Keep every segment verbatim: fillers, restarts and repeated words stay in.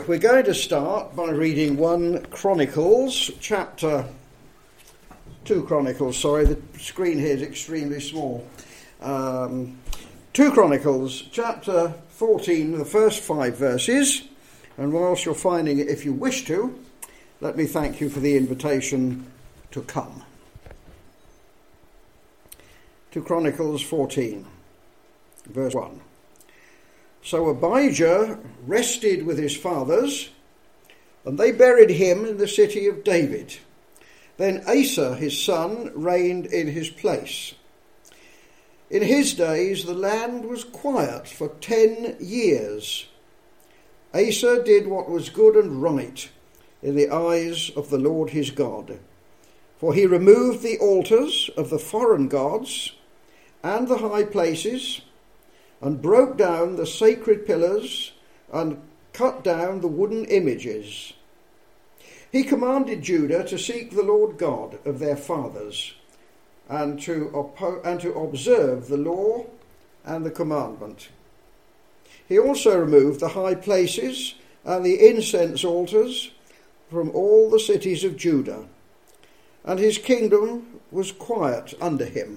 We're going to start by reading one Chronicles, chapter, two Chronicles, sorry, the screen here is extremely small. Um, two Chronicles, chapter fourteen, the first five verses, and whilst you're finding it, if you wish to, let me thank you for the invitation to come. two Chronicles fourteen, verse one. So Abijah rested with his fathers, and they buried him in the city of David. Then Asa, his son, reigned in his place. In his days the land was quiet for ten years. Asa did what was good and right in the eyes of the Lord his God, for he removed the altars of the foreign gods and the high places, and broke down the sacred pillars, and cut down the wooden images. He commanded Judah to seek the Lord God of their fathers, and to, oppo- and to observe the law and the commandment. He also removed the high places and the incense altars from all the cities of Judah, and his kingdom was quiet under him.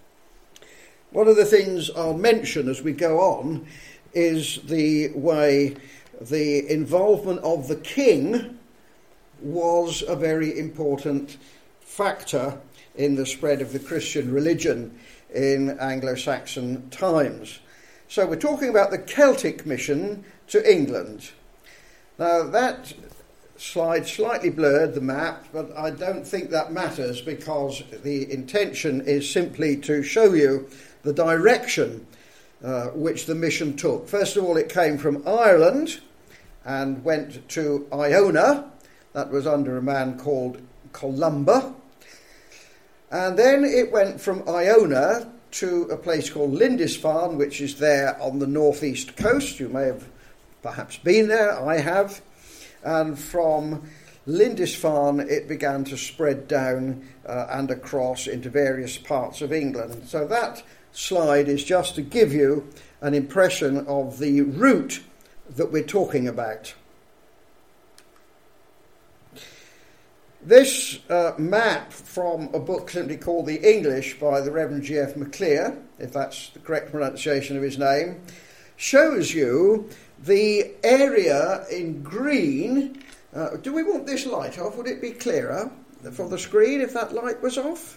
One of the things I'll mention as we go on is the way the involvement of the king was a very important factor in the spread of the Christian religion in Anglo-Saxon times. So we're talking about the Celtic mission to England. Now that slide slightly blurred the map, but I don't think that matters because the intention is simply to show you the direction uh, which the mission took. First of all, it came from Ireland and went to Iona. That was under a man called Columba. And then it went from Iona to a place called Lindisfarne, which is there on the northeast coast. You may have perhaps been there. I have. And from Lindisfarne, it began to spread down uh, and across into various parts of England. So that slide is just to give you an impression of the route that we're talking about. This uh, map from a book simply called The English by the Reverend G F MacLear, if that's the correct pronunciation of his name, shows you the area in green. Uh, do we want this light off? Would it be clearer from the screen if that light was off?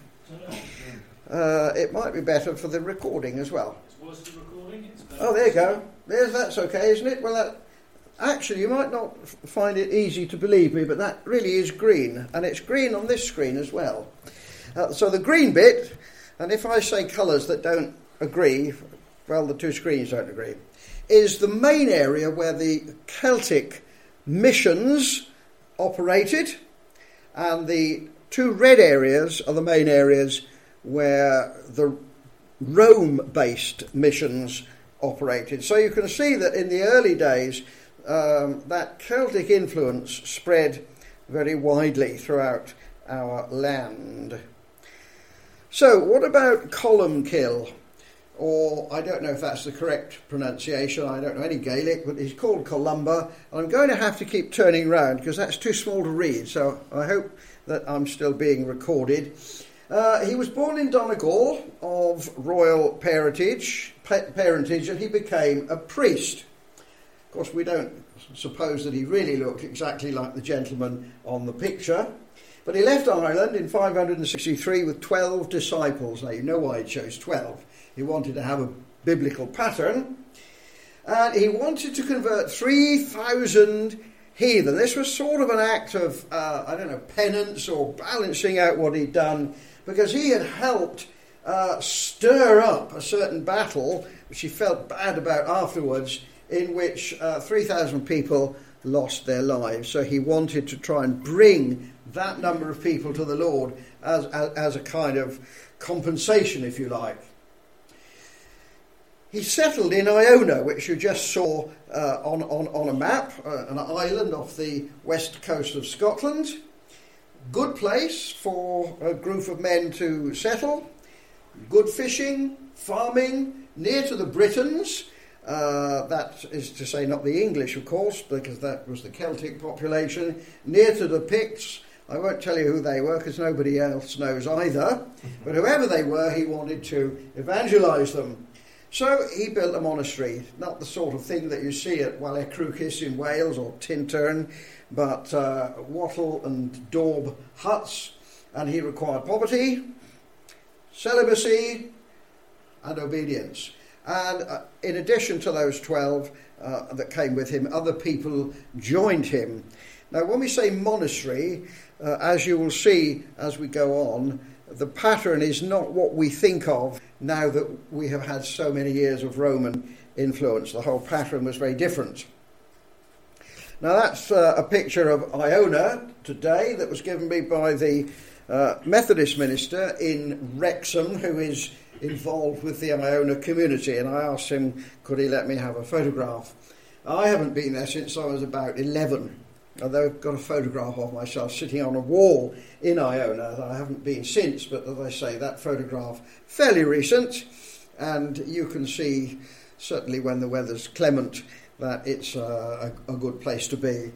Uh, it might be better for the recording as well. Was the recording? It's oh, there you go. There's that's okay, isn't it? Well, that, actually, you might not f- find it easy to believe me, but that really is green, and it's green on this screen as well. Uh, so the green bit, and if I say colours that don't agree, well, the two screens don't agree, is the main area where the Celtic missions operated, and the two red areas are the main areas where the Rome-based missions operated. So you can see that in the early days, um, that Celtic influence spread very widely throughout our land. So what about Columkill? Or I don't know if that's the correct pronunciation, I don't know any Gaelic, but he's called Columba. And I'm going to have to keep turning round because that's too small to read, so I hope that I'm still being recorded. Uh, he was born in Donegal of royal parentage, pa- parentage, and he became a priest. Of course, we don't suppose that he really looked exactly like the gentleman on the picture. But he left Ireland in five hundred sixty-three with twelve disciples. Now, you know why he chose twelve. He wanted to have a biblical pattern. And he wanted to convert three thousand heathen. This was sort of an act of, uh, I don't know, penance or balancing out what he'd done, because he had helped uh, stir up a certain battle, which he felt bad about afterwards, in which uh, three thousand people lost their lives. So he wanted to try and bring that number of people to the Lord as, as, as a kind of compensation, if you like. He settled in Iona, which you just saw uh, on, on, on a map, uh, an island off the west coast of Scotland. Good place for a group of men to settle. Good fishing, farming, near to the Britons, Uh, that is to say, not the English, of course, because that was the Celtic population, near to the Picts. I won't tell you who they were because nobody else knows either. But whoever they were, he wanted to evangelise them. So he built a monastery, not the sort of thing that you see at Wallacrúchis in Wales or Tintern, but uh, wattle and daub huts. And he required poverty, celibacy, and obedience. And uh, in addition to those twelve uh, that came with him, other people joined him. Now, when we say monastery, uh, as you will see as we go on, the pattern is not what we think of now that we have had so many years of Roman influence. The whole pattern was very different. Now, that's uh, a picture of Iona today that was given me by the uh, Methodist minister in Wrexham, who is involved with the Iona community, and I asked him, could he let me have a photograph? I haven't been there since I was about eleven. Although I've got a photograph of myself sitting on a wall in Iona. I haven't been since, but as I say, that photograph fairly recent, and you can see, certainly when the weather's clement, that it's uh, a, a good place to be.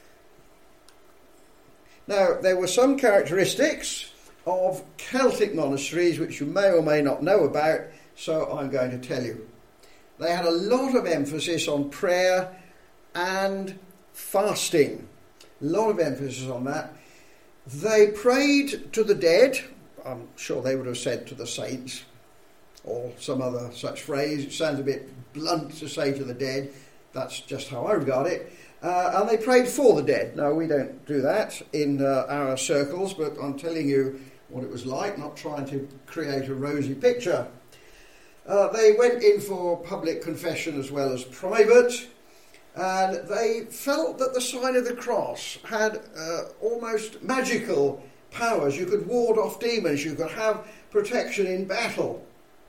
Now, there were some characteristics of Celtic monasteries which you may or may not know about, so I'm going to tell you. They had a lot of emphasis on prayer and fasting. A lot of emphasis on that. They prayed to the dead. I'm sure they would have said to the saints or some other such phrase. It sounds a bit blunt to say to the dead. That's just how I regard it. Uh, and they prayed for the dead. Now, we don't do that in uh, our circles, but I'm telling you what it was like, not trying to create a rosy picture. Uh, they went in for public confession as well as private. And they felt that the sign of the cross had uh, almost magical powers. You could ward off demons. You could have protection in battle.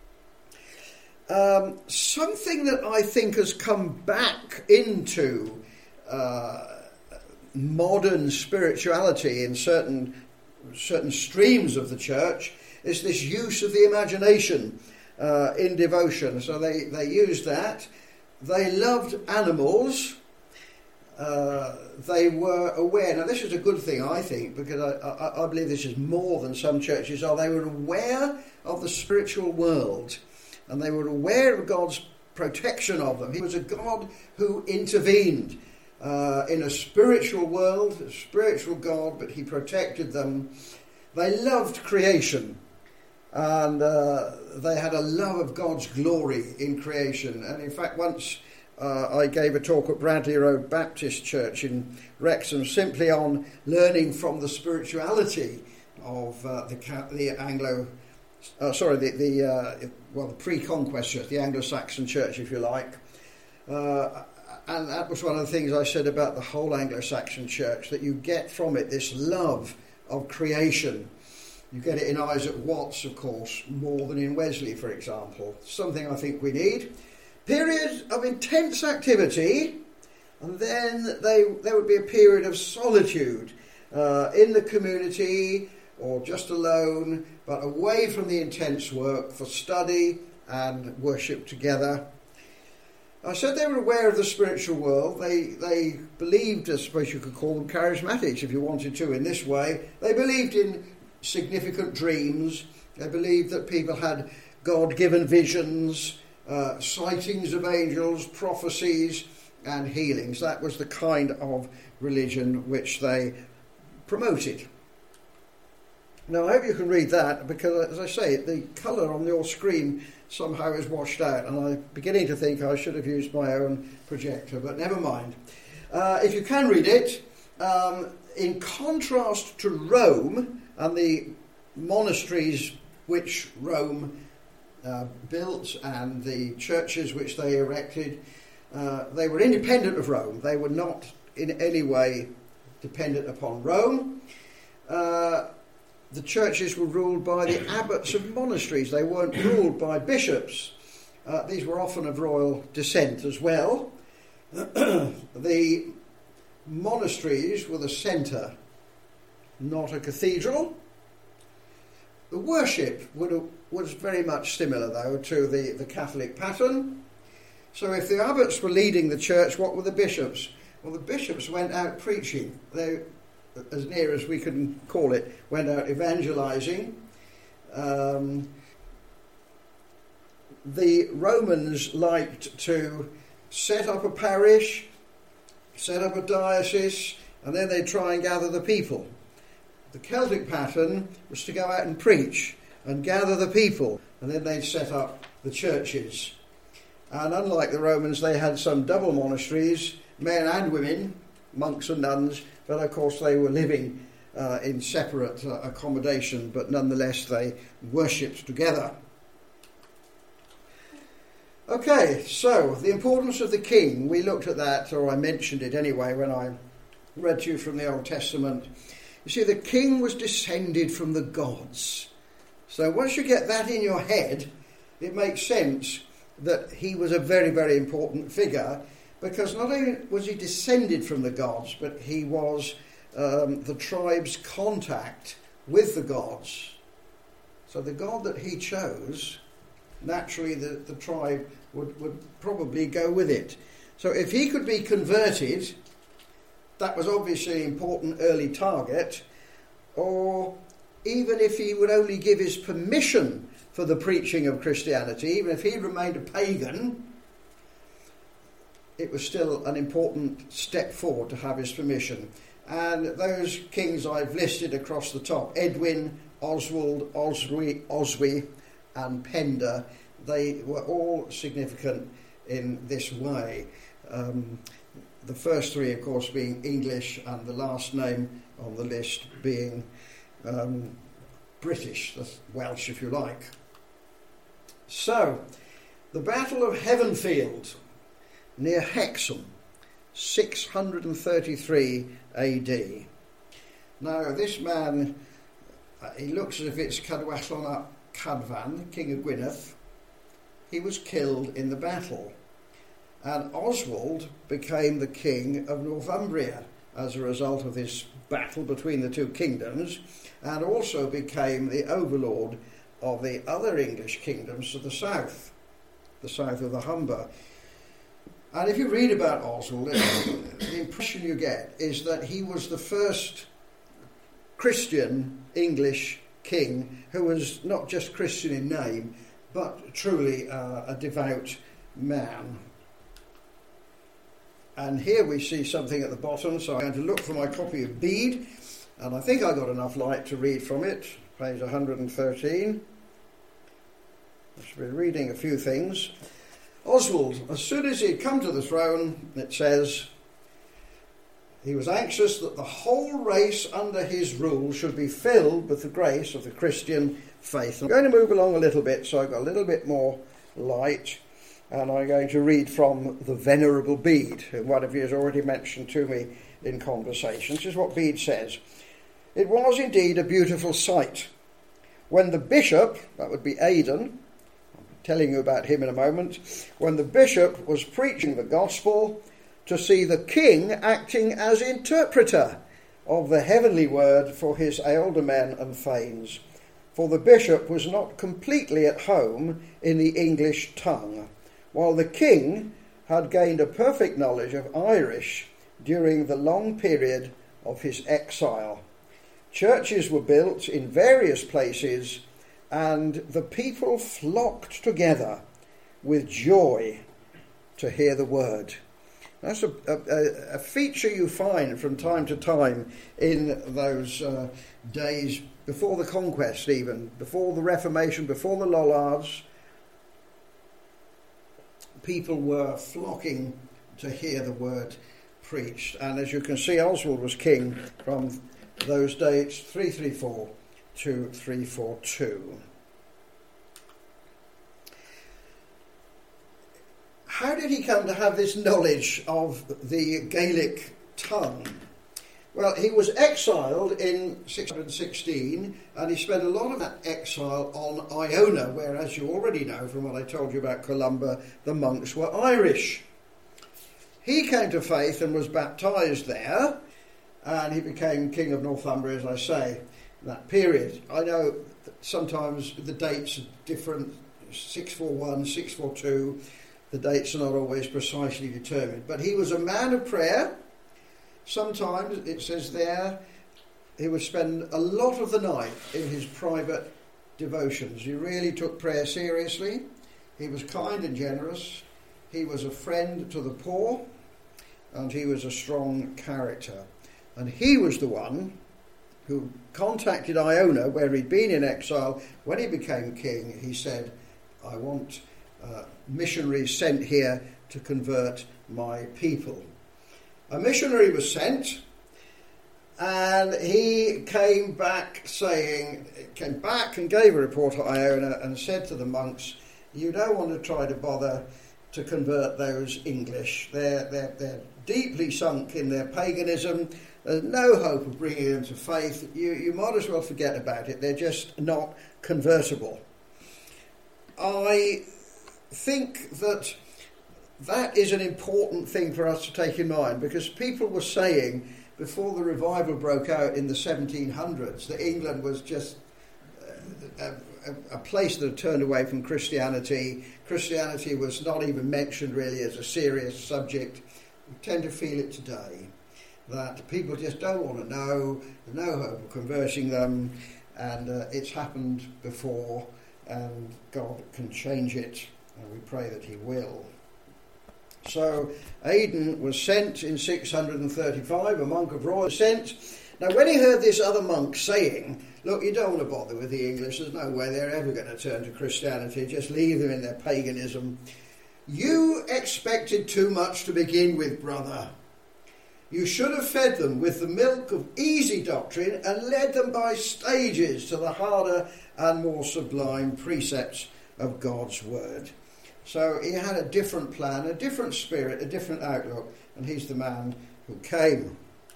Um, something that I think has come back into uh, modern spirituality in certain certain streams of the church is this use of the imagination uh, in devotion. So they, they used that. They loved animals. Uh, they were aware. Now, this is a good thing, I think, because I, I, I believe this is more than some churches are. They were aware of the spiritual world, and they were aware of God's protection of them. He was a God who intervened uh, in a spiritual world, a spiritual God, but he protected them. They loved creation. And uh, they had a love of God's glory in creation. And in fact, once uh, I gave a talk at Bradley Road Baptist Church in Wrexham simply on learning from the spirituality of uh, the the Anglo, uh, sorry, the, the uh, well, the pre-conquest church, the Anglo-Saxon church, if you like. Uh, and that was one of the things I said about the whole Anglo-Saxon church, that you get from it this love of creation. You get it in Isaac Watts, of course, more than in Wesley, for example. Something I think we need. Period of intense activity, and then they, there would be a period of solitude uh, in the community or just alone, but away from the intense work for study and worship together. I said they were aware of the spiritual world. They they believed, I suppose you could call them charismatics if you wanted to in this way. They believed in significant dreams. They believed that people had God-given visions, uh, sightings of angels, prophecies and healings. That was the kind of religion which they promoted. Now, I hope you can read that, because, as I say, the colour on your screen somehow is washed out, and I'm beginning to think I should have used my own projector, but never mind. Uh, if you can read it, um, in contrast to Rome and the monasteries which Rome uh, built and the churches which they erected, uh, they were independent of Rome. They were not in any way dependent upon Rome. Uh, the churches were ruled by the abbots of monasteries. They weren't ruled by bishops. Uh, these were often of royal descent as well. The monasteries were the centre, not a cathedral. The worship would have, was very much similar, though, to the, the Catholic pattern. So if the abbots were leading the church, what were the bishops? Well, the bishops went out preaching. They, as near as we can call it, went out evangelizing. Um, the Romans liked to set up a parish, set up a diocese, and then they'd try and gather the people. The Celtic pattern was to go out and preach and gather the people, and then they'd set up the churches. And unlike the Romans, they had some double monasteries, men and women, monks and nuns, but of course they were living uh, in separate uh, accommodation, but nonetheless they worshipped together. Okay, so the importance of the king, we looked at that, or I mentioned it anyway when I read to you from the Old Testament. You see, the king was descended from the gods. So once you get that in your head, it makes sense that he was a very, very important figure, because not only was he descended from the gods, but he was um, the tribe's contact with the gods. So the God that he chose, naturally the, the tribe would, would probably go with it. So if he could be converted, that was obviously an important early target, or even if he would only give his permission for the preaching of Christianity, even if he remained a pagan, it was still an important step forward to have his permission. And those kings I've listed across the top, Edwin, Oswald, Oswy, Oswy and Penda, they were all significant in this way. Um, the first three, of course, being English, and the last name on the list being um, British, that's Welsh if you like. So, the Battle of Heavenfield near Hexham, six hundred thirty-three A D. Now, this man, uh, he looks as if it's Cadwallon ap Cadfan, King of Gwynedd. He was killed in the battle, and Oswald became the king of Northumbria as a result of this battle between the two kingdoms, and also became the overlord of the other English kingdoms to the south, the south of the Humber. And if you read about Oswald, the impression you get is that he was the first Christian English king who was not just Christian in name, but truly uh, a devout man. And here we see something at the bottom, so I'm going to look for my copy of Bede, and I think I got enough light to read from it, page one hundred thirteen. I should be reading a few things. Oswald, as soon as he had come to the throne, it says, he was anxious that the whole race under his rule should be filled with the grace of the Christian faith. I'm going to move along a little bit so I've got a little bit more light, and I'm going to read from the Venerable Bede, who one of you has already mentioned to me in conversation. This is what Bede says. It was indeed a beautiful sight when the bishop, that would be Aidan, telling you about him in a moment, when the bishop was preaching the gospel, to see the king acting as interpreter of the heavenly word for his ealdormen and thanes. For the bishop was not completely at home in the English tongue, while the king had gained a perfect knowledge of Irish during the long period of his exile. Churches were built in various places, and the people flocked together with joy to hear the word. That's a, a, a feature you find from time to time in those uh, days before the conquest, even before the Reformation, before the Lollards. People were flocking to hear the word preached. And as you can see, Oswald was king from those dates, three thirty-four to three forty-two. How did he come to have this knowledge of the Gaelic tongue? Well, he was exiled in six hundred sixteen, and he spent a lot of that exile on Iona, where, as you already know from what I told you about Columba, the monks were Irish. He came to faith and was baptised there, and he became king of Northumbria, as I say, in that period. I know that sometimes the dates are different, six forty-one, six forty-two, The dates are not always precisely determined. But he was a man of prayer. Sometimes, it says there, he would spend a lot of the night in his private devotions. He really took prayer seriously. He was kind and generous. He was a friend to the poor. And he was a strong character. And he was the one who contacted Iona, where he'd been in exile. When he became king, he said, I want uh, missionaries sent here to convert my people. A missionary was sent, and he came back saying, came back and gave a report to Iona and said to the monks, you don't want to try to bother to convert those English. They're, they're, they're deeply sunk in their paganism. There's no hope of bringing them to faith. You, you might as well forget about it. They're just not convertible. I think that that is an important thing for us to take in mind, because people were saying before the revival broke out in the seventeen hundreds that England was just a, a, a place that had turned away from Christianity. Christianity was not even mentioned really as a serious subject. We tend to feel it today, that people just don't want to know, there's no hope of converting them, and uh, it's happened before, and God can change it, and we pray that he will. So Aidan was sent in six hundred thirty-five, a monk of royal descent. Now when he heard this other monk saying, look, you don't want to bother with the English, there's no way they're ever going to turn to Christianity, just leave them in their paganism. You expected too much to begin with, brother. You should have fed them with the milk of easy doctrine and led them by stages to the harder and more sublime precepts of God's word. So he had a different plan, a different spirit, a different outlook, and he's the man who came.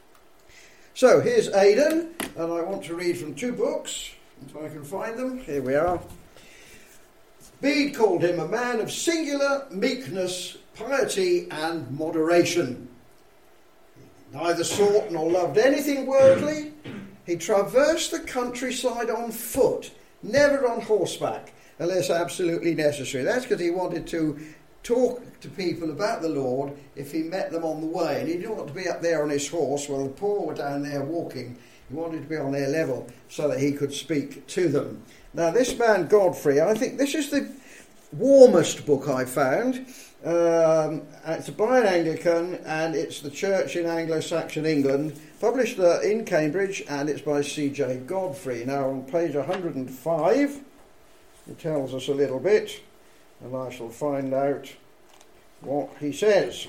So here's Aidan, and I want to read from two books, if I can find them. Here we are. Bede called him a man of singular meekness, piety, and moderation. Neither sought nor loved anything worldly. He traversed the countryside on foot, never on horseback, unless absolutely necessary. That's because he wanted to talk to people about the Lord if he met them on the way. And he didn't want to be up there on his horse while the poor were down there walking. He wanted to be on their level so that he could speak to them. Now, this man, Godfrey, I think this is the warmest book I found. Um, it's by an Anglican, and it's the church in Anglo-Saxon England, published uh, in Cambridge, and it's by C J Godfrey. Now, on page one hundred five, it tells us a little bit, and I shall find out what he says.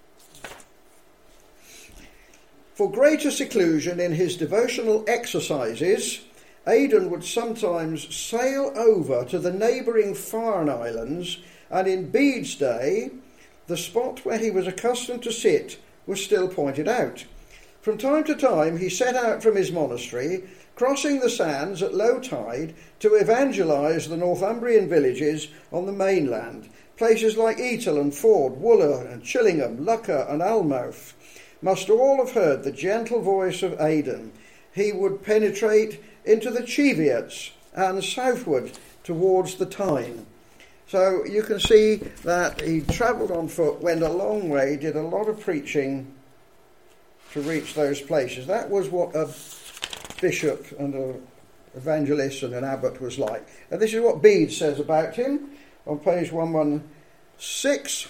For greater seclusion in his devotional exercises, Aidan would sometimes sail over to the neighbouring Farne Islands, and in Bede's day, the spot where he was accustomed to sit was still pointed out. From time to time he set out from his monastery, crossing the sands at low tide to evangelise the Northumbrian villages on the mainland. Places like Etal and Ford, Wooler and Chillingham, Lucca and Almouth must all have heard the gentle voice of Aidan. He would penetrate into the Cheviots and southward towards the Tyne. So you can see that he travelled on foot, went a long way, did a lot of preaching to reach those places. That was what a bishop and an evangelist and an abbot was like. And this is what Bede says about him on page one sixteen.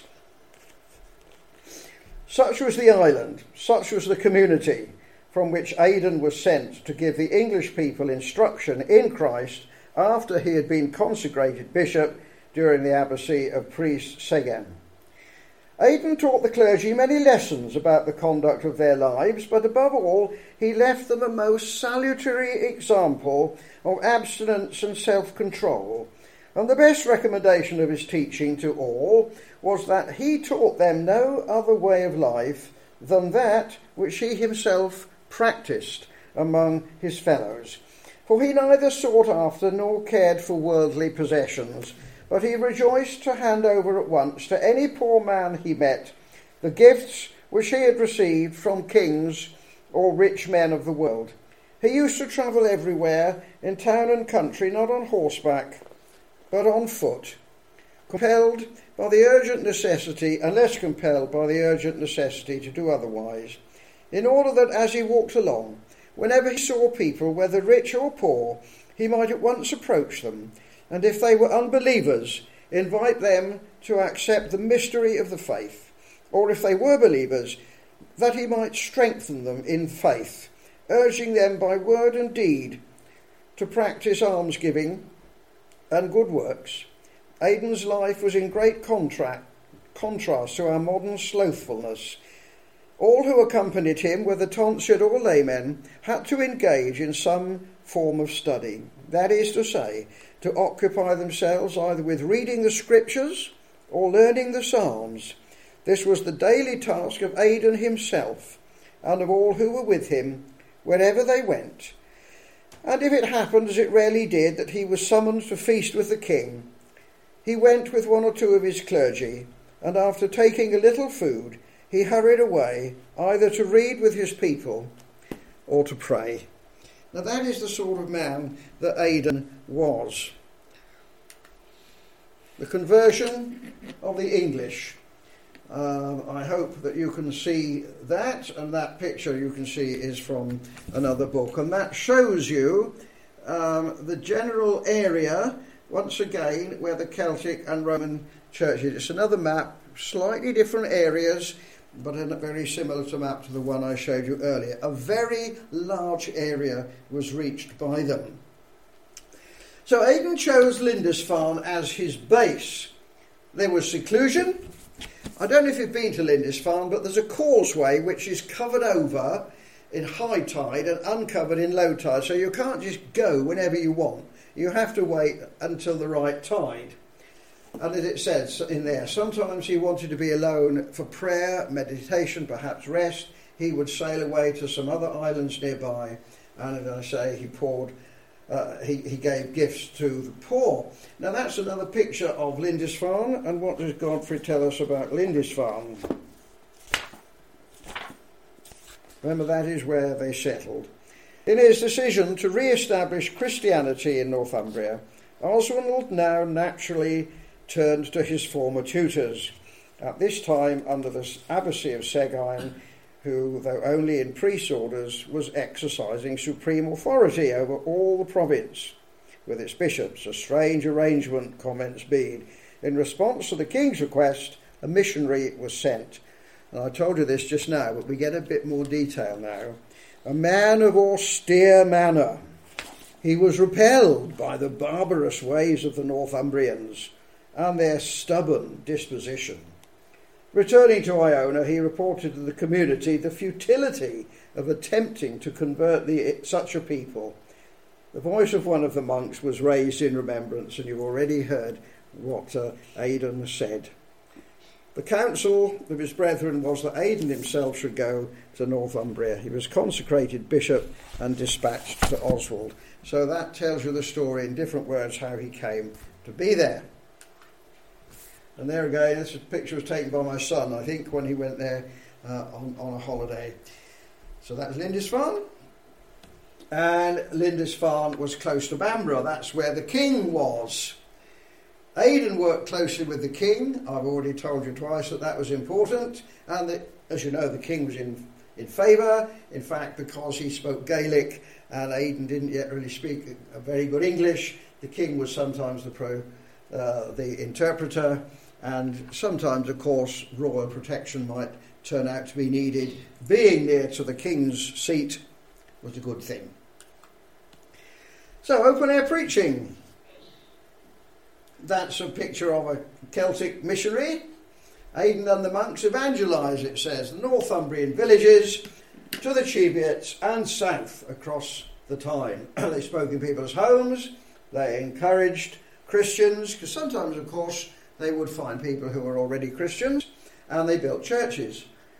Such was the island, such was the community from which Aidan was sent to give the English people instruction in Christ after he had been consecrated bishop during the abbacy of Priest Seguin. Aidan taught the clergy many lessons about the conduct of their lives, but above all, he left them a most salutary example of abstinence and self-control. And the best recommendation of his teaching to all was that he taught them no other way of life than that which he himself practised among his fellows. For he neither sought after nor cared for worldly possessions, but he rejoiced to hand over at once to any poor man he met the gifts which he had received from kings or rich men of the world. He used to travel everywhere, in town and country, not on horseback, but on foot, compelled by the urgent necessity, unless compelled by the urgent necessity to do otherwise, in order that as he walked along, whenever he saw people, whether rich or poor, he might at once approach them, and if they were unbelievers, invite them to accept the mystery of the faith, or if they were believers, that he might strengthen them in faith, urging them by word and deed to practice almsgiving and good works. Aidan's life was in great contract, contrast to our modern slothfulness. All who accompanied him, whether tonsured or laymen, had to engage in some form of study, that is to say, to occupy themselves either with reading the scriptures or learning the psalms. This was the daily task of Aidan himself and of all who were with him wherever they went. And if it happened, as it rarely did, that he was summoned to feast with the king, he went with one or two of his clergy, and after taking a little food, he hurried away, either to read with his people or to pray. Now that is the sort of man that Aidan was. The conversion of the English. Um, I hope that you can see that, and that picture you can see is from another book, and that shows you um, the general area, once again, where the Celtic and Roman churches. It's another map, slightly different areas, but very similar to map to the one I showed you earlier. A very large area was reached by them. So Aidan chose Lindisfarne as his base. There was seclusion. I don't know if you've been to Lindisfarne, but there's a causeway which is covered over in high tide and uncovered in low tide, so you can't just go whenever you want. You have to wait until the right tide. And as it says in there, sometimes he wanted to be alone for prayer, meditation, perhaps rest. He would sail away to some other islands nearby, and as I say, he poured, uh, he, he gave gifts to the poor. Now that's another picture of Lindisfarne, and what does Godfrey tell us about Lindisfarne? Remember, that is where they settled. In his decision to re-establish Christianity in Northumbria, Oswald now naturally turned to his former tutors, at this time under the abbacy of Segheim, who, though only in priest orders, was exercising supreme authority over all the province, with its bishops. A strange arrangement, comments Bede. In response to the king's request, a missionary was sent. And I told you this just now, but we get a bit more detail now. A man of austere manner. He was repelled by the barbarous ways of the Northumbrians and their stubborn disposition. Returning to Iona, he reported to the community the futility of attempting to convert the, such a people. The voice of one of the monks was raised in remembrance, and you've already heard what uh, Aidan said. The counsel of his brethren was that Aidan himself should go to Northumbria. He was consecrated bishop and dispatched to Oswald. So that tells you the story in different words how he came to be there. And there again, this picture was taken by my son, I think, when he went there uh, on, on a holiday. So that's Lindisfarne. And Lindisfarne was close to Bamborough. That's where the king was. Aidan worked closely with the king. I've already told you twice that that was important. And that, as you know, the king was in, in favour. In fact, because he spoke Gaelic and Aidan didn't yet really speak a very good English, the king was sometimes the pro, uh, the interpreter. And sometimes, of course, royal protection might turn out to be needed. Being near to the king's seat was a good thing. So, open-air preaching. That's a picture of a Celtic missionary. Aidan and the monks evangelised, it says, the Northumbrian villages to the Cheviots and south across the Tyne. They spoke in people's homes. They encouraged Christians, because sometimes, of course, they would find people who were already Christians, and they built churches.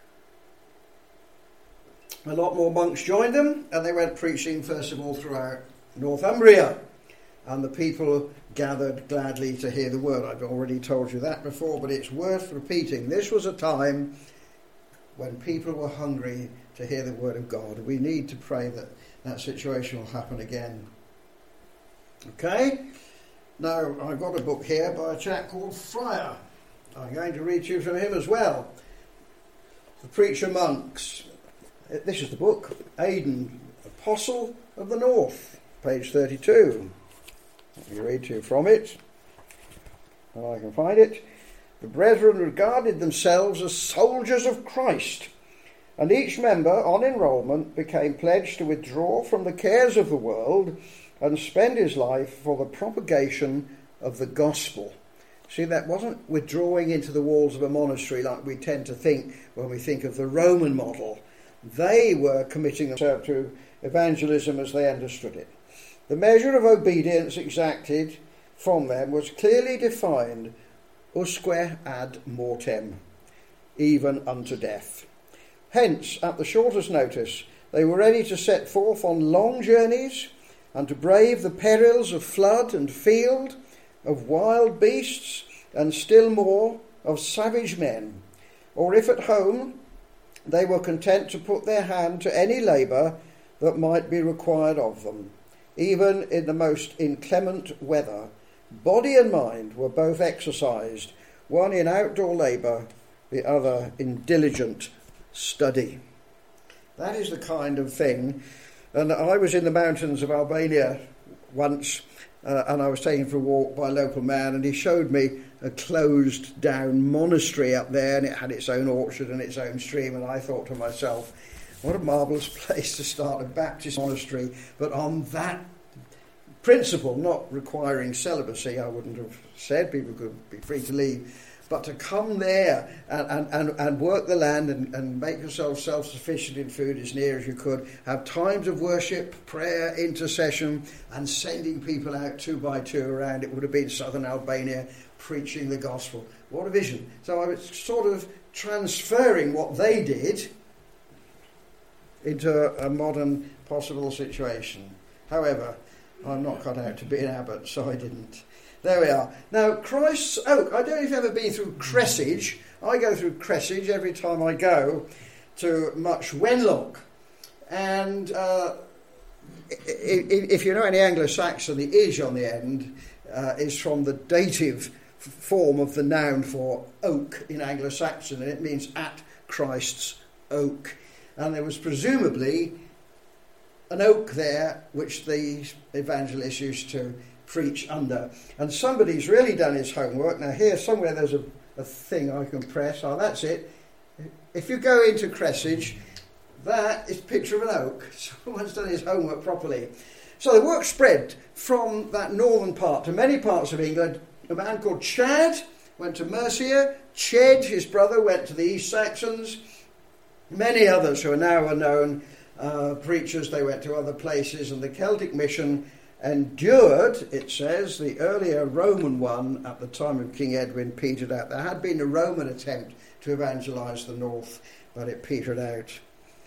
A lot more monks joined them, and they went preaching, first of all, throughout Northumbria. And the people gathered gladly to hear the word. I've already told you that before, but it's worth repeating. This was a time when people were hungry to hear the word of God. We need to pray that that situation will happen again. Okay? Now, I've got a book here by a chap called Fryer. I'm going to read to you from him as well. The Preacher Monks. This is the book, Aidan, Apostle of the North, page thirty-two. Let me read to you from it, if I can find it. The brethren regarded themselves as soldiers of Christ, and each member, on enrolment, became pledged to withdraw from the cares of the world and spend his life for the propagation of the gospel. See, that wasn't withdrawing into the walls of a monastery like we tend to think when we think of the Roman model. They were committing themselves to evangelism as they understood it. The measure of obedience exacted from them was clearly defined, usque ad mortem, even unto death. Hence, at the shortest notice, they were ready to set forth on long journeys and to brave the perils of flood and field, of wild beasts, and still more of savage men. Or if at home, they were content to put their hand to any labour that might be required of them. Even in the most inclement weather, body and mind were both exercised, one in outdoor labour, the other in diligent study. That is the kind of thing. And I was in the mountains of Albania once, uh, and I was taken for a walk by a local man, and he showed me a closed down monastery up there, and it had its own orchard and its own stream, and I thought to myself, what a marvellous place to start a Baptist monastery, but on that principle, not requiring celibacy. I wouldn't have said people could be free to leave, but to come there and, and, and, and work the land and, and make yourself self-sufficient in food as near as you could, have times of worship, prayer, intercession, and sending people out two by two around. It would have been southern Albania, preaching the gospel. What a vision. So I was sort of transferring what they did into a modern possible situation. However, I'm not cut out to be an abbot, so I didn't. There we are. Now, Christ's Oak. I don't know if you've ever been through Cressidge. I go through Cressidge every time I go to Much Wenlock. And uh, if you know any Anglo-Saxon, the "-ige" on the end uh, is from the dative form of the noun for oak in Anglo-Saxon, and it means at Christ's Oak. And there was presumably an oak there which the evangelists used to preach under. And somebody's really done his homework. Now here somewhere there's a, a thing I can press. Oh, that's it. If you go into Cressidge, that is a picture of an oak. Someone's done his homework properly. So the work spread from that northern part to many parts of England. A man called Chad went to Mercia. Ched, his brother, went to the East Saxons. Many others who are now unknown uh, preachers, they went to other places, and the Celtic mission endured, it says. The earlier Roman one at the time of King Edwin petered out. There had been a Roman attempt to evangelise the north, but it petered out.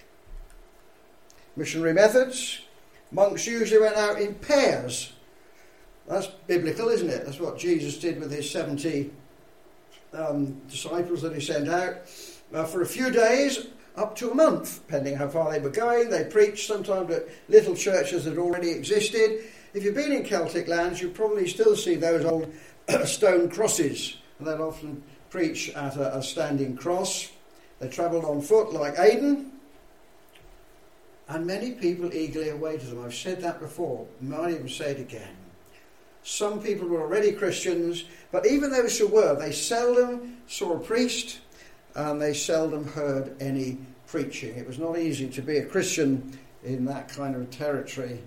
Missionary methods. Monks usually went out in pairs. That's biblical, isn't it? That's what Jesus did with his seventy um, disciples that he sent out. Uh, for a few days, up to a month, depending how far they were going. They preached sometimes at little churches that already existed. If you've been in Celtic lands, you probably still see those old stone crosses. And they'd often preach at a, a standing cross. They travelled on foot like Aidan. And many people eagerly awaited them. I've said that before. I might even say it again. Some people were already Christians, but even those who were, they seldom saw a priest, and they seldom heard any preaching. It was not easy to be a Christian in that kind of territory.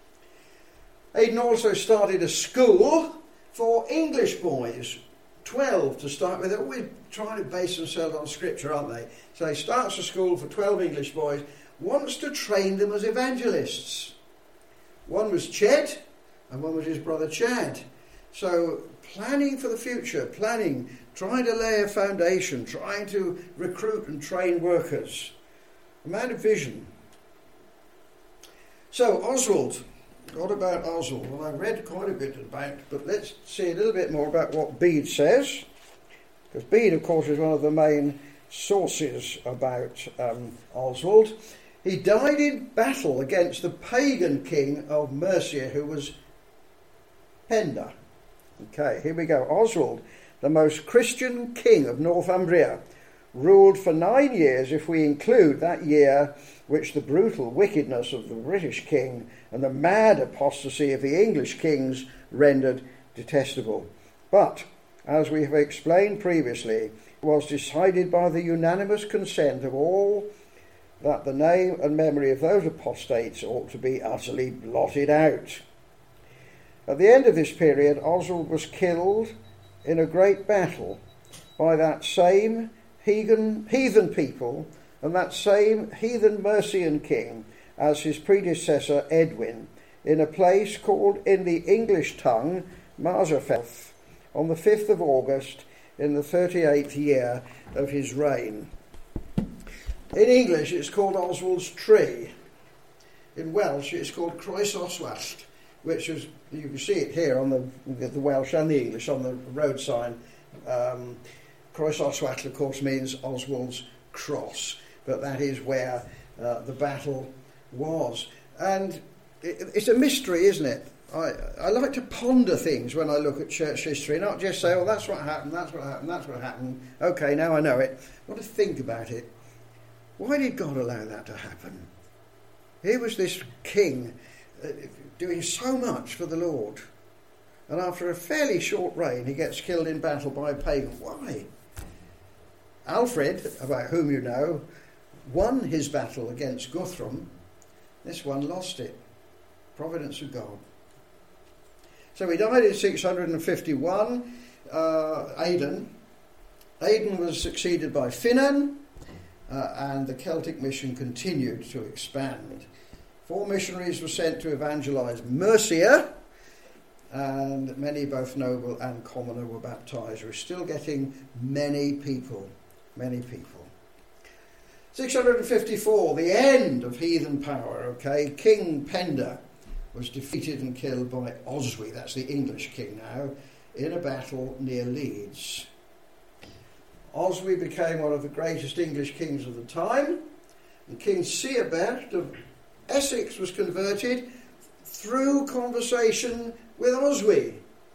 Aidan also started a school for English boys, twelve to start with. They're always trying to base themselves on Scripture, aren't they? So he starts a school for twelve English boys, wants to train them as evangelists. One was Ched, and one was his brother Chad. So planning for the future, planning, trying to lay a foundation, trying to recruit and train workers. A man of vision. So Oswald, what about Oswald? Well, I've read quite a bit about, but let's see a little bit more about what Bede says. Because Bede, of course, is one of the main sources about um, Oswald. He died in battle against the pagan king of Mercia, who was Penda. Okay, here we go. Oswald, the most Christian king of Northumbria, ruled for nine years if we include that year which the brutal wickedness of the British king and the mad apostasy of the English kings rendered detestable. But, as we have explained previously, it was decided by the unanimous consent of all that the name and memory of those apostates ought to be utterly blotted out. At the end of this period, Oswald was killed in a great battle by that same heathen, heathen people and that same heathen Mercian king as his predecessor Edwin, in a place called in the English tongue Marzafeld, on the fifth of August in the thirty-eighth year of his reign. In English it's called Oswald's Tree. In Welsh it's called Croes Oswallt, which is, you can see it here on the, the Welsh and the English on the road sign. Um, Croes Oswallt, of course, means Oswald's Cross, but that is where uh, the battle was. And it, it's a mystery, isn't it? I, I like to ponder things when I look at church history, not just say, oh, that's what happened, that's what happened, that's what happened. Okay, now I know it. I want to think about it. Why did God allow that to happen? Here was this king uh, doing so much for the Lord, and after a fairly short reign he gets killed in battle by a pagan. Why? Alfred, about whom you know, won his battle against Guthrum. This one lost it. Providence of God. So he died in six hundred fifty-one. uh, Aidan. Aidan was succeeded by Finan, uh, and the Celtic mission continued to expand. Four missionaries were sent to evangelise Mercia, and many, both noble and commoner, were baptised. We're still getting many people, many people. six hundred fifty-four, the end of heathen power, okay? King Penda was defeated and killed by Oswy, that's the English king now, in a battle near Leeds. Oswy became one of the greatest English kings of the time, and King Sigebert of Essex was converted through conversation with Oswy.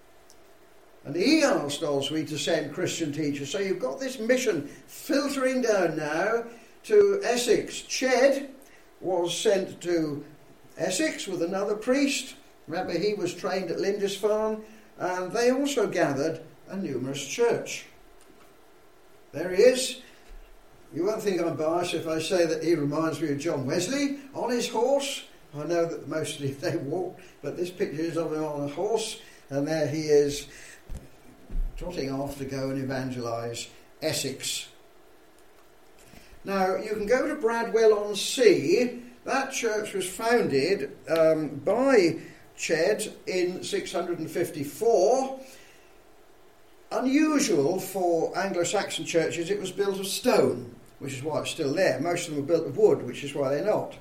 And he asked Oswy to send Christian teachers. So you've got this mission filtering down now to Essex. Ched was sent to Essex with another priest. Remember, he was trained at Lindisfarne, and they also gathered a numerous church. There he is. You won't think I'm biased if I say that he reminds me of John Wesley on his horse. I know that mostly they walk, but this picture is of him on a horse, and there he is trotting off to go and evangelise Essex. Now, you can go to Bradwell-on-Sea. That church was founded um, by Ched in six hundred fifty-four. Unusual for Anglo-Saxon churches, it was built of stone, which is why it's still there. Most of them were built of wood, which is why they're not.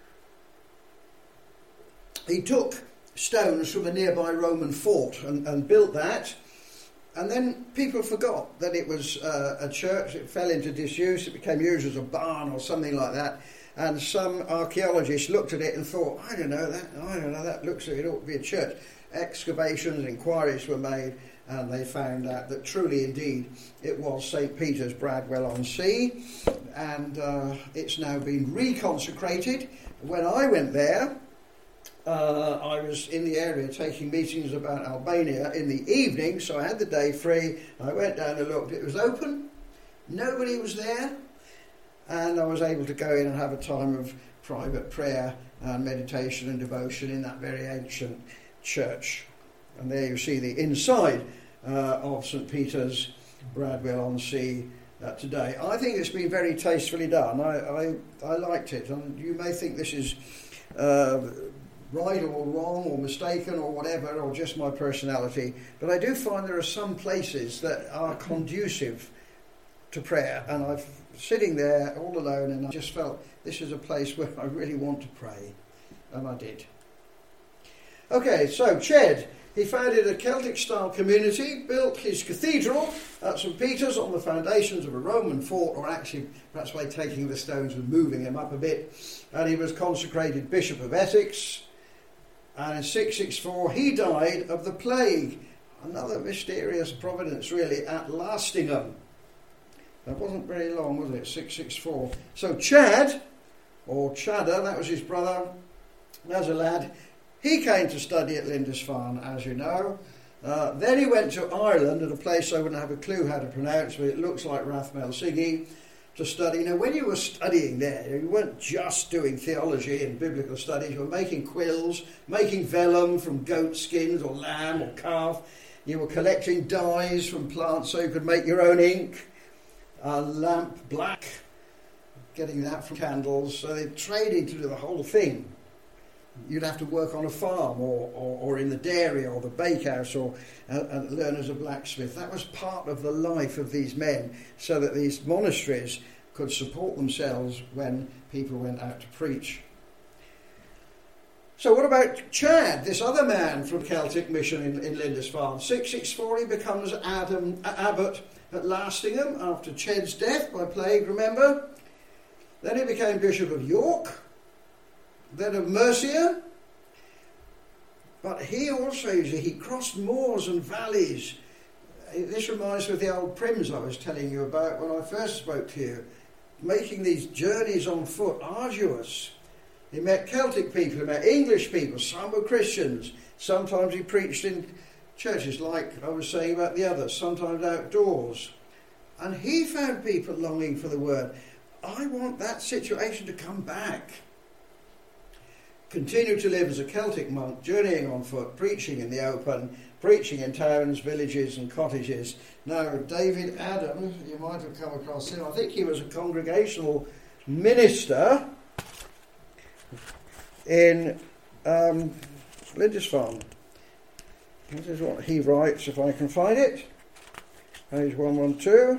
He took stones from a nearby Roman fort and, and built that, and then people forgot that it was uh, a church. It fell into disuse. It became used as a barn or something like that. And some archaeologists looked at it and thought, I don't know, that I don't know, that looks like it ought to be a church. Excavations, inquiries were made, and they found out that truly indeed it was Saint Peter's, Bradwell-on-Sea, and uh, it's now been reconsecrated. When I went there, uh, I was in the area taking meetings about Albania in the evening, so I had the day free. I went down and looked. It was open. Nobody was there. And I was able to go in and have a time of private prayer and meditation and devotion in that very ancient church. And there you see the inside uh, of Saint Peter's, Bradwell-on-Sea uh, today. I think it's been very tastefully done. I, I, I liked it. And you may think this is uh, right or wrong or mistaken or whatever, or just my personality. But I do find there are some places that are conducive to prayer, and I've sitting there all alone, and I just felt this is a place where I really want to pray, and I did. Okay, so Ched, he founded a Celtic-style community, built his cathedral at Saint Peter's on the foundations of a Roman fort, or actually perhaps by taking the stones and moving them up a bit, and he was consecrated Bishop of Essex, and in six sixty-four he died of the plague. another mysterious providence, really, at Lastingham. That wasn't very long, was it? six sixty-four. So Chad, or Chadder, that was his brother, as a lad, he came to study at Lindisfarne, as you know. Uh, then he went to Ireland, at a place I wouldn't have a clue how to pronounce, but it looks like Rathmel-Siggy, to study. Now, when you were studying there, you weren't just doing theology and biblical studies. You were making quills, making vellum from goat skins or lamb or calf. You were collecting dyes from plants so you could make your own ink. Uh, lamp black, getting that from candles. So they're trading to do the whole thing. You'd have to work on a farm or, or, or in the dairy or the bakehouse or uh, and learn as a blacksmith. That was part of the life of these men, so that these monasteries could support themselves when people went out to preach. So what about Chad, this other man from Celtic mission in, in Lindisfarne? six sixty-four he becomes Adam, uh, abbot at Lastingham after Ched's death by plague, remember? Then he became Bishop of York, then of Mercia. But he also, he crossed moors and valleys. This reminds me of the old Prims I was telling you about when I first spoke to you, making these journeys on foot arduous. He met Celtic people, he met English people, some were Christians. Sometimes he preached in churches, like I was saying about the others, sometimes outdoors. And he found people longing for the word. I want that situation to come back. Continued to live as a Celtic monk, journeying on foot, preaching in the open, preaching in towns, villages and cottages. Now, David Adam, you might have come across him. I think he was a congregational minister in um, Lindisfarne. This is what he writes, if I can find it. Page one twelve.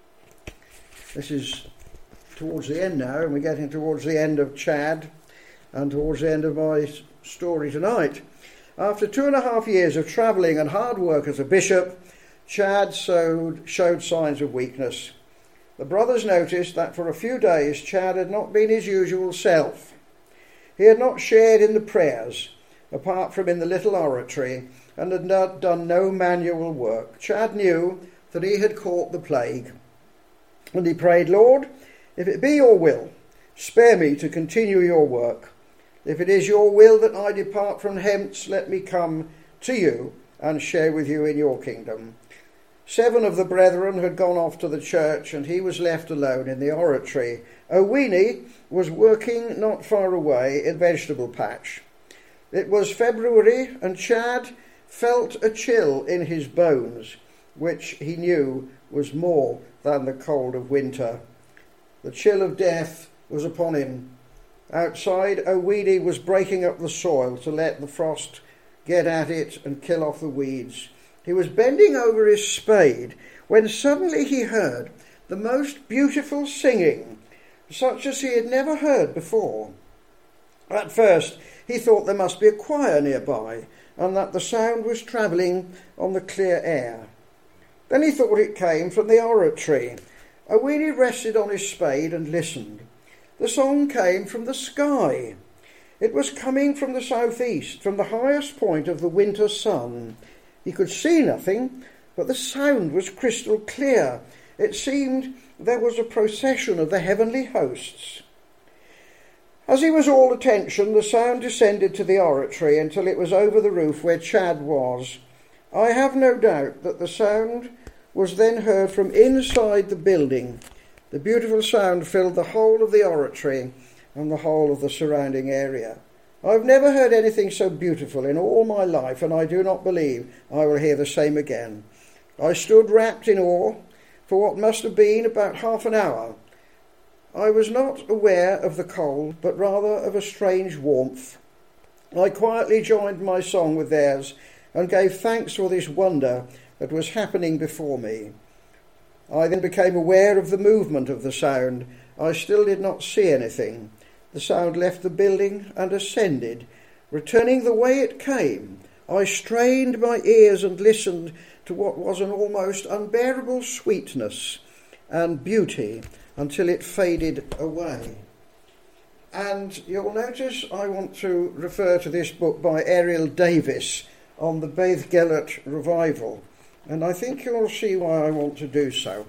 This is towards the end now, and we're getting towards the end of Chad and towards the end of my story tonight. After two and a half years of travelling and hard work as a bishop, Chad showed, showed signs of weakness. The brothers noticed that for a few days Chad had not been his usual self. He had not shared in the prayers, apart from in the little oratory, and had not done no manual work. Chad knew that he had caught the plague, and he prayed, Lord, if it be your will, spare me to continue your work. If it is your will that I depart from hence, let me come to you and share with you in your kingdom. Seven of the brethren had gone off to the church, and he was left alone in the oratory. Owini was working not far away in vegetable patch. It was February, and Chad felt a chill in his bones, which he knew was more than the cold of winter. The chill of death was upon him. Outside, Owini was breaking up the soil to let the frost get at it and kill off the weeds. He was bending over his spade when suddenly he heard the most beautiful singing, such as he had never heard before. At first, he thought there must be a choir nearby, and that the sound was travelling on the clear air. Then he thought it came from the oratory. Owini rested on his spade and listened. The song came from the sky. It was coming from the southeast, from the highest point of the winter sun. He could see nothing, but the sound was crystal clear. It seemed there was a procession of the heavenly hosts. As he was all attention, the sound descended to the oratory until it was over the roof where Chad was. I have no doubt that the sound was then heard from inside the building. The beautiful sound filled the whole of the oratory and the whole of the surrounding area. I've never heard anything so beautiful in all my life, and I do not believe I will hear the same again. I stood wrapped in awe for what must have been about half an hour. I was not aware of the cold, but rather of a strange warmth. I quietly joined my song with theirs and gave thanks for this wonder that was happening before me. I then became aware of the movement of the sound. I still did not see anything. The sound left the building and ascended, returning the way it came. I strained my ears and listened to what was an almost unbearable sweetness and beauty until it faded away. And you'll notice I want to refer to this book by Ariel Davis, on the Beth Gelert revival, and I think you'll see why I want to do so.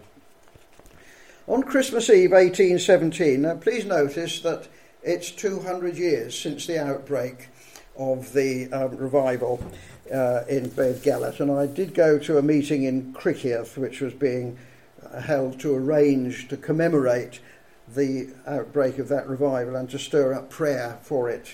On Christmas Eve eighteen seventeen, now please notice that it's two hundred years since the outbreak of the um, revival uh, in Beth Gelert, and I did go to a meeting in Criccieth which was being held to arrange to commemorate the outbreak of that revival and to stir up prayer for it.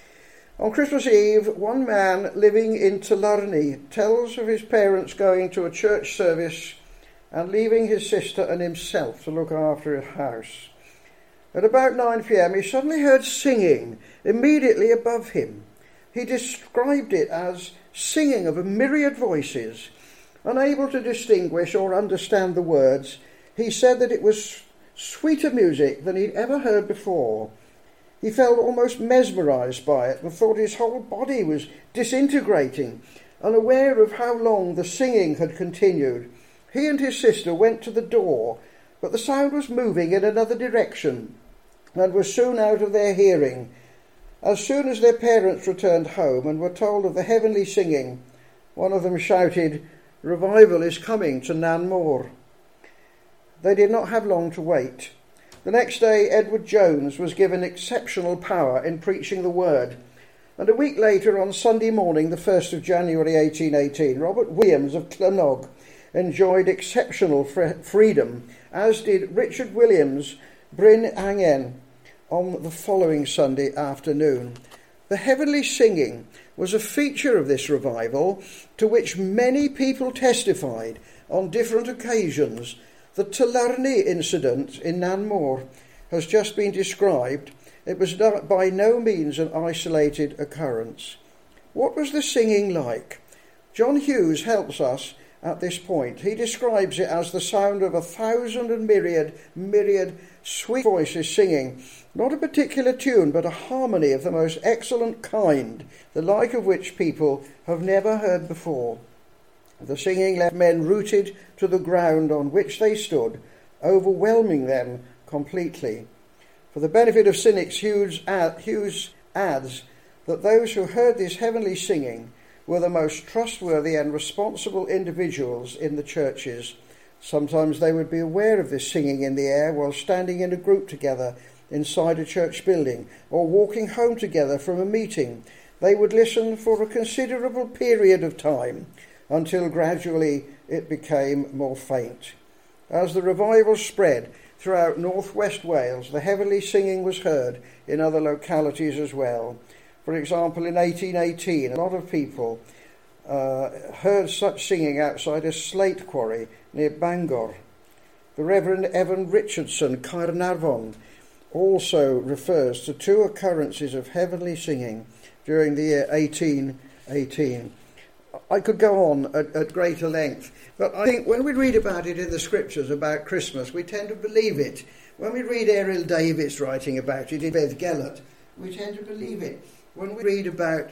On Christmas Eve, one man living in Killarney tells of his parents going to a church service and leaving his sister and himself to look after his house. At about nine p.m. he suddenly heard singing immediately above him. He described it as singing of a myriad voices. Unable to distinguish or understand the words, he said that it was sweeter music than he'd ever heard before. He felt almost mesmerised by it and thought his whole body was disintegrating. Unaware of how long the singing had continued, he and his sister went to the door, but the sound was moving in another direction and was soon out of their hearing. As soon as their parents returned home and were told of the heavenly singing, one of them shouted, "Revival is coming to Nanmore." They did not have long to wait. The next day, Edward Jones was given exceptional power in preaching the word, and a week later, on Sunday morning, the first of January eighteen eighteen, Robert Williams of Clonog enjoyed exceptional fre- freedom, as did Richard Williams, Bryn Angen, on the following Sunday afternoon. The heavenly singing was a feature of this revival to which many people testified on different occasions. The Killarney incident in Nanmore has just been described. It was not, by no means an isolated occurrence. What was the singing like? John Hughes helps us at this point. He describes it as the sound of a thousand and myriad, myriad sweet voices singing, not a particular tune, but a harmony of the most excellent kind, the like of which people have never heard before. The singing left men rooted to the ground on which they stood, overwhelming them completely. For the benefit of cynics, Hughes, add, Hughes adds that those who heard this heavenly singing were the most trustworthy and responsible individuals in the churches. Sometimes they would be aware of this singing in the air while standing in a group together inside a church building or walking home together from a meeting. They would listen for a considerable period of time until gradually it became more faint. As the revival spread throughout northwest Wales, the heavenly singing was heard in other localities as well. For example, in eighteen eighteen, a lot of people uh, heard such singing outside a slate quarry near Bangor. The Reverend Evan Richardson, Caernarfon, also refers to two occurrences of heavenly singing during the year eighteen eighteen. I could go on at, at greater length, but I think when we read about it in the scriptures about Christmas, we tend to believe it. When we read Errol Davies writing about it in Beth Gelert, we tend to believe it. When we read about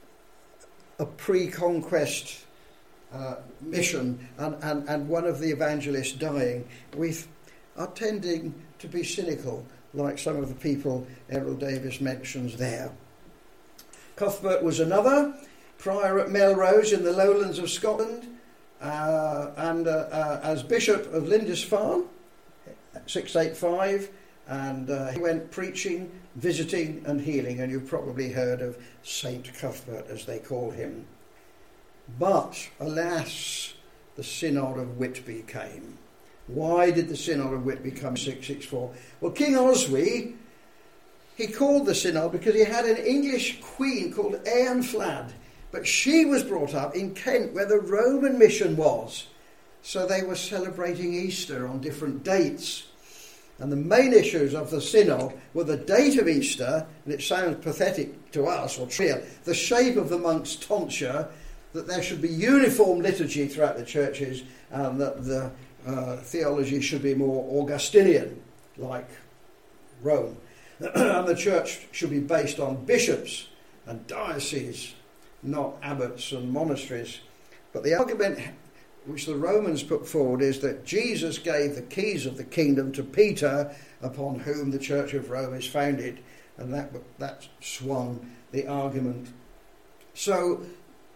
a pre-conquest uh, mission and, and, and one of the evangelists dying, we are tending to be cynical, like some of the people Errol Davies mentions there. Cuthbert was another, prior at Melrose in the lowlands of Scotland, uh, and uh, uh, as Bishop of Lindisfarne, six eighty-five, and uh, he went preaching, visiting and healing, and you've probably heard of Saint Cuthbert, as they call him. But, alas, the Synod of Whitby came. Why did the Synod of Whitby come in six sixty-four? Well, King Oswy, he called the Synod because he had an English queen called Eanflad, but she was brought up in Kent where the Roman mission was. So they were celebrating Easter on different dates. And the main issues of the Synod were the date of Easter, and it sounds pathetic to us, or trivial, the shape of the monk's tonsure, that there should be uniform liturgy throughout the churches, and that the uh, theology should be more Augustinian, like Rome. And the church should be based on bishops and dioceses, not abbots and monasteries. But the argument which the Romans put forward is that Jesus gave the keys of the kingdom to Peter, upon whom the Church of Rome is founded, and that that swung the argument. So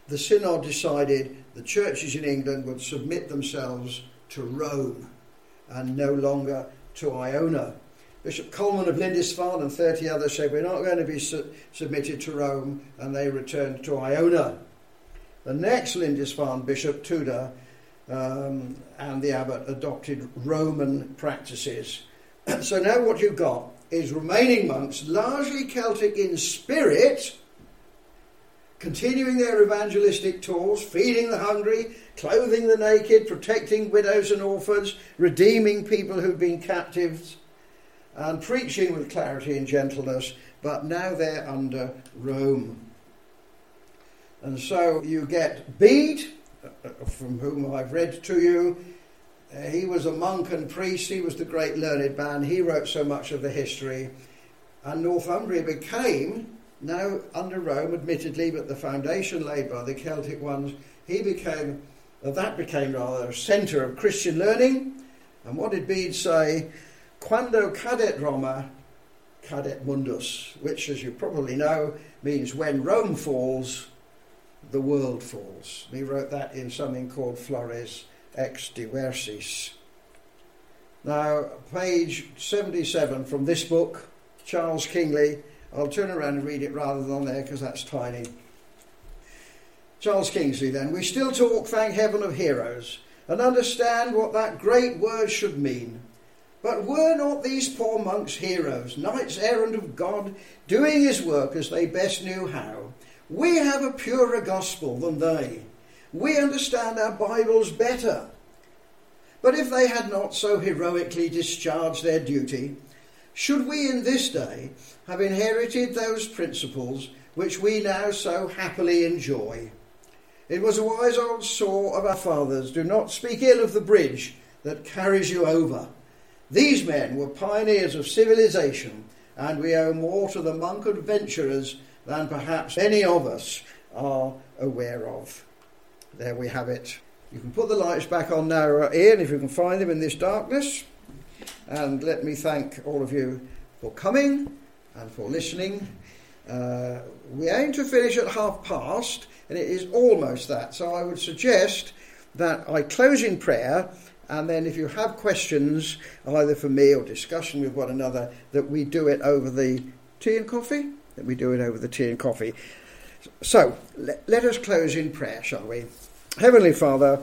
the synod decided the churches in England would submit themselves to Rome and no longer to Iona. Bishop Coleman of Lindisfarne and thirty others said, we're not going to be su- submitted to Rome, and they returned to Iona. The next Lindisfarne bishop, Tudor, um, and the abbot adopted Roman practices. So now what you've got is remaining monks, largely Celtic in spirit, continuing their evangelistic tours, feeding the hungry, clothing the naked, protecting widows and orphans, redeeming people who've been captives, and preaching with clarity and gentleness, but now they're under Rome. And so you get Bede, from whom I've read to you. Uh, he was a monk and priest. He was the great learned man. He wrote so much of the history. And Northumbria became, now under Rome admittedly, but the foundation laid by the Celtic ones, he became, uh, that became rather a centre of Christian learning. And what did Bede say? Quando cadet Roma, cadet mundus, which, as you probably know, means when Rome falls, the world falls. He wrote that in something called Flores Ex Diversis. Now, page seventy-seven from this book, Charles Kingsley. I'll turn around and read it rather than on there because that's tiny. Charles Kingsley then. We still talk, thank heaven, of heroes and understand what that great word should mean. But were not these poor monks heroes, knights errant of God, doing his work as they best knew how? We have a purer gospel than they. We understand our Bibles better. But if they had not so heroically discharged their duty, should we in this day have inherited those principles which we now so happily enjoy? It was a wise old saw of our fathers, do not speak ill of the bridge that carries you over. These men were pioneers of civilization, and we owe more to the monk adventurers than perhaps any of us are aware of. There we have it. You can put the lights back on now, Ian, if you can find them in this darkness. And let me thank all of you for coming and for listening. Uh, we aim to finish at half past, and it is almost that. So I would suggest that I close in prayer, and then if you have questions, either for me or discussion with one another, that we do it over the tea and coffee? That we do it over the tea and coffee. So, let, let us close in prayer, shall we? Heavenly Father,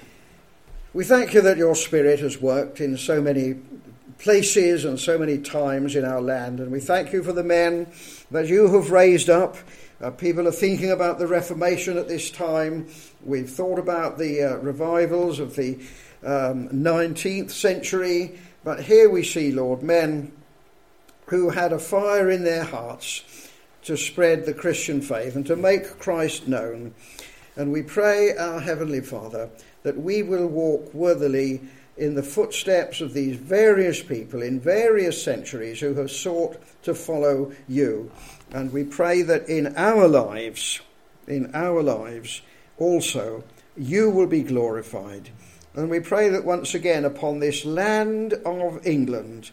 we thank you that your Spirit has worked in so many places and so many times in our land, and we thank you for the men that you have raised up. Uh, people are thinking about the Reformation at this time. We've thought about the uh, revivals of the um, nineteenth century, but here we see, Lord, men who had a fire in their hearts to spread the Christian faith and to make Christ known. And we pray, our Heavenly Father, that we will walk worthily in the footsteps of these various people in various centuries who have sought to follow you. And we pray that in our lives, in our lives also, you will be glorified. And we pray that once again upon this land of England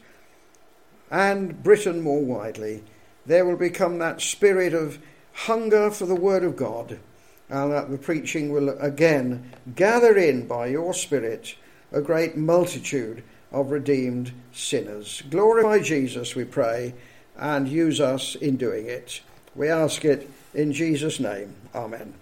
and Britain more widely, there will become that spirit of hunger for the word of God, and that the preaching will again gather in by your Spirit a great multitude of redeemed sinners. Glorify Jesus, we pray, and use us in doing it. We ask it in Jesus' name. Amen.